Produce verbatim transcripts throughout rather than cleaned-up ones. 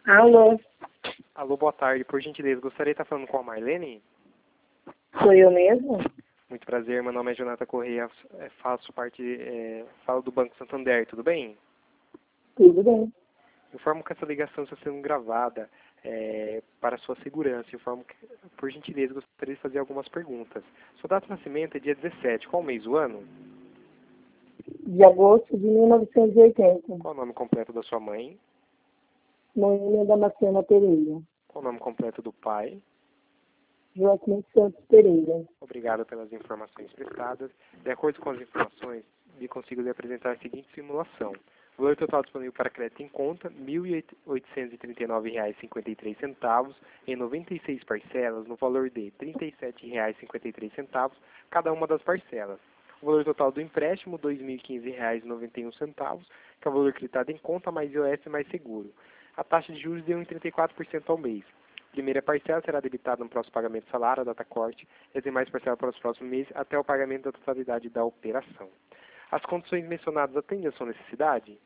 Alô, Alô, boa tarde. Por gentileza, gostaria de estar falando com a Marlene? sou eu mesmo? Muito prazer, meu nome é Jonathan Correia, é, faço parte, é, falo do Banco Santander, tudo bem? Tudo bem. Informo que essa ligação está sendo gravada é, para sua segurança. Informo que, por gentileza, gostaria de fazer algumas perguntas. Sua data de nascimento é dia dezessete, qual mês do ano? De agosto de mil novecentos e oitenta. Qual o nome completo da sua mãe? Noêmia Damascena Pereira. Qual o nome completo do pai? Joaquim Santos Pereira. Obrigado pelas informações prestadas. De acordo com as informações, lhe consigo lhe apresentar a seguinte simulação. O valor total disponível para crédito em conta, mil oitocentos e trinta e nove reais e cinquenta e três centavos, em noventa e seis parcelas, no valor de trinta e sete reais e cinquenta e três centavos, cada uma das parcelas. O valor total do empréstimo, dois mil e quinze reais e noventa e um centavos, que é o valor creditado em conta mais I O F mais seguro. A taxa de juros de um vírgula trinta e quatro por cento ao mês. Primeira parcela será debitada no próximo pagamento do salário, a data corte, e as demais parcelas para os próximos meses, até o pagamento da totalidade da operação. As condições mencionadas atendem à sua necessidade?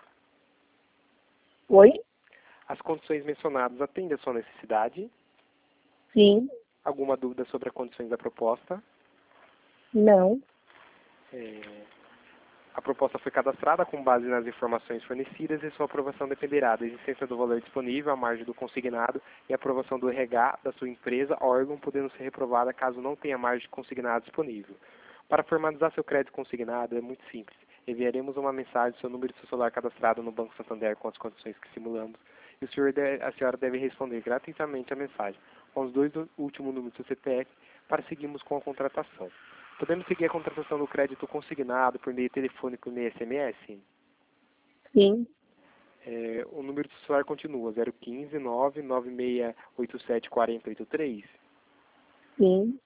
Oi? As condições mencionadas atendem à sua necessidade? Sim. Alguma dúvida sobre as condições da proposta? Não. É... A proposta foi cadastrada com base nas informações fornecidas e sua aprovação dependerá da existência do valor disponível, a margem do consignado e a aprovação do R H da sua empresa, órgão, podendo ser reprovada caso não tenha margem consignada disponível. Para formalizar seu crédito consignado é muito simples. Enviaremos uma mensagem do seu número de seu celular cadastrado no Banco Santander com as condições que simulamos e o senhor deve, a senhora deve responder gratuitamente a mensagem com os dois últimos números do seu C P F para seguirmos com a contratação. Podemos seguir a contratação do crédito consignado por meio telefônico e meio S M S? Sim. É, o número do celular continua zero um cinco, nove nove seis oito sete quatro zero oito três? Sim.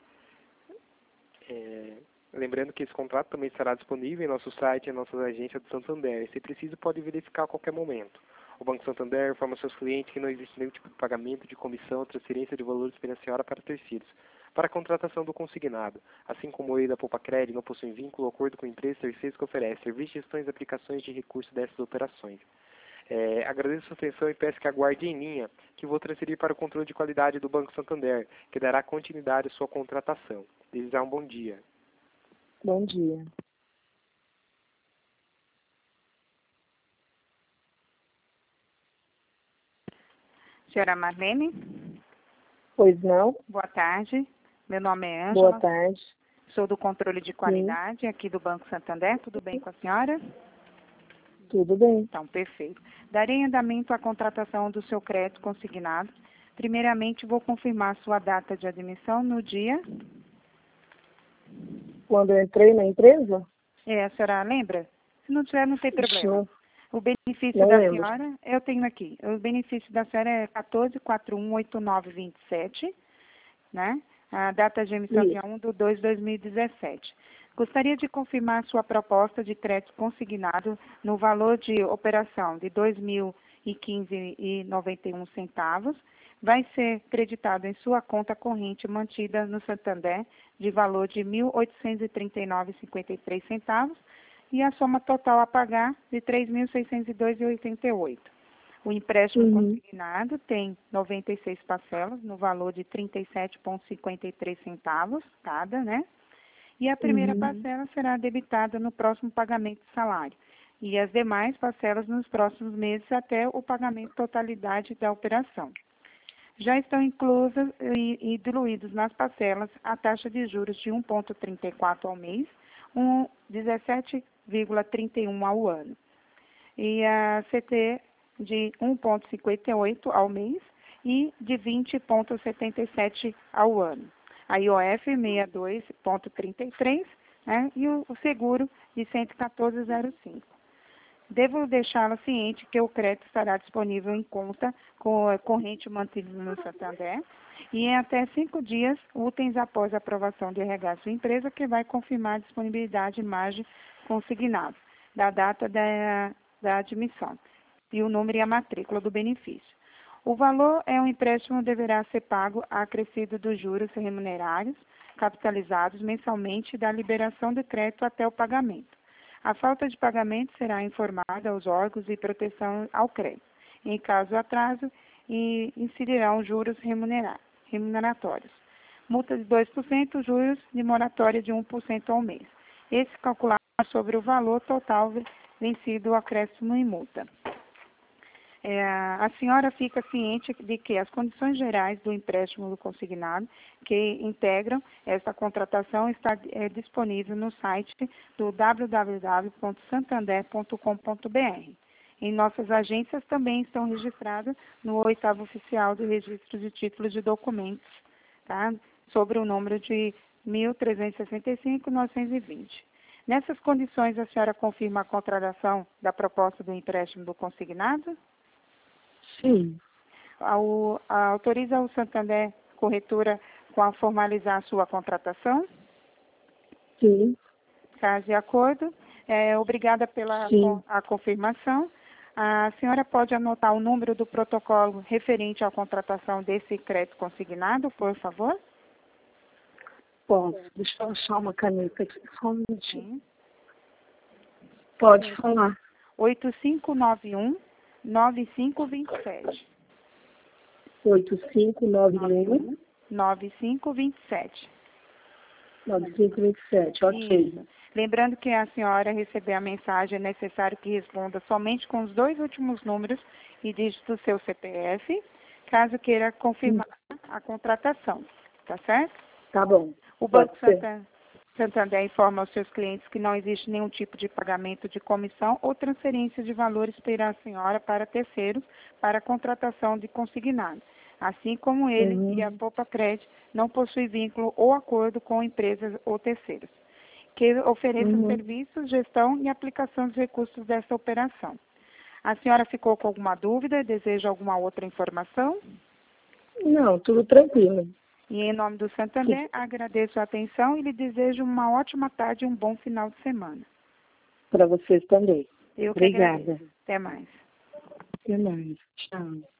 É, lembrando que esse contrato também estará disponível em nosso site e em nossa agência do Santander. Se preciso, pode verificar a qualquer momento. O Banco Santander informa seus clientes que não existe nenhum tipo de pagamento de comissão ou transferência de valores pela senhora para terceiros. Para a contratação do consignado, assim como o E I da Poupa Crédito, não possuem vínculo ou acordo com empresas terceiras que oferecem serviços, gestões e aplicações de recursos dessas operações. É, agradeço a sua atenção e peço que aguarde em linha, que vou transferir para o controle de qualidade do Banco Santander, que dará continuidade à sua contratação. Desejar um bom dia. Bom dia. Senhora Marlene, Pois não? boa tarde. Meu nome é Boa Ângela, tarde. sou do controle de qualidade aqui do Banco Santander. Tudo bem com a senhora? Tudo bem. Então, perfeito. Darei andamento à contratação do seu crédito consignado. Primeiramente, vou confirmar sua data de admissão no dia... Quando eu entrei na empresa? É, a senhora lembra? Se não tiver, não tem problema. Não, O benefício não da lembro. senhora, eu tenho aqui. O benefício da senhora é quatorze, quarenta e um, oitenta e nove, vinte e sete, né? A data de emissão Isso. dia um de dois de dois mil e dezessete. Gostaria de confirmar sua proposta de crédito consignado no valor de operação de dois mil e quinze reais e noventa e um centavos. Vai ser creditado em sua conta corrente mantida no Santander de valor de mil oitocentos e trinta e nove reais e cinquenta e três centavos e a soma total a pagar de três mil seiscentos e dois reais e oitenta e oito centavos. O empréstimo Uhum. consignado tem noventa e seis parcelas no valor de trinta e sete reais e cinquenta e três centavos cada, né? E a primeira Uhum. parcela será debitada no próximo pagamento de salário. E as demais parcelas nos próximos meses até o pagamento totalidade da operação. Já estão inclusas e, e diluídos nas parcelas a taxa de juros de um vírgula trinta e quatro ao mês, um dezessete vírgula trinta e um ao ano. E a C T de um vírgula cinquenta e oito ao mês e de vinte vírgula setenta e sete ao ano. A I O F sessenta e dois vírgula trinta e três, né, e o, o seguro de cento e quatorze vírgula zero cinco. Devo deixá-la ciente que o crédito estará disponível em conta com a corrente mantida no Santander e em até cinco dias úteis após a aprovação de R H da sua empresa, que vai confirmar a disponibilidade de margem consignada, da data da, da admissão e o número e a matrícula do benefício. O valor é um empréstimo deverá ser pago acrescido dos juros remunerários capitalizados mensalmente da liberação do crédito até o pagamento. A falta de pagamento será informada aos órgãos de proteção ao crédito. Em caso de atraso, e incidirão juros remunera- remuneratórios. Multa de dois por cento, juros de moratória de um por cento ao mês. Esse calculado sobre o valor total vencido o acréscimo em multa. É, a senhora fica ciente de que as condições gerais do empréstimo do consignado que integram esta contratação está é, disponível no site do w w w ponto santander ponto com ponto b r. Em nossas agências também estão registradas no oitavo oficial do registro de títulos de documentos, tá? Sobre o número de mil trezentos e sessenta e cinco, novecentos e vinte. Nessas condições, a senhora confirma a contratação da proposta do empréstimo do consignado? Sim. Ao, a, autoriza o Santander Corretora a formalizar a sua contratação? Sim. Caso de acordo, é, obrigada pela Sim. a confirmação. A senhora pode anotar o número do protocolo referente à contratação desse crédito consignado, por favor? Posso. Deixa eu achar uma caneta aqui. Só um minutinho. Sim. Pode falar. oito cinco nove um, nove cinco dois sete. oito cinco nove um, nove cinco dois sete. nove cinco dois sete. Ok. Isso. Lembrando que a senhora receber a mensagem, é necessário que responda somente com os dois últimos números e dígitos do seu C P F, caso queira confirmar a contratação. Tá certo? Tá bom. O Pode Banco ser. Santa- Santander informa aos seus clientes que não existe nenhum tipo de pagamento de comissão ou transferência de valores para a senhora para terceiros para a contratação de consignado. Assim como ele Uhum. e a Poupa Crédito não possuem vínculo ou acordo com empresas ou terceiros que ofereçam Uhum. serviços, gestão e aplicação dos recursos dessa operação. A senhora ficou com alguma dúvida? Deseja alguma outra informação? Não, tudo tranquilo. E em nome do Santander, agradeço a atenção e lhe desejo uma ótima tarde e um bom final de semana. Para vocês também. Eu que Obrigada. agradeço. Até mais. Até mais. Tchau.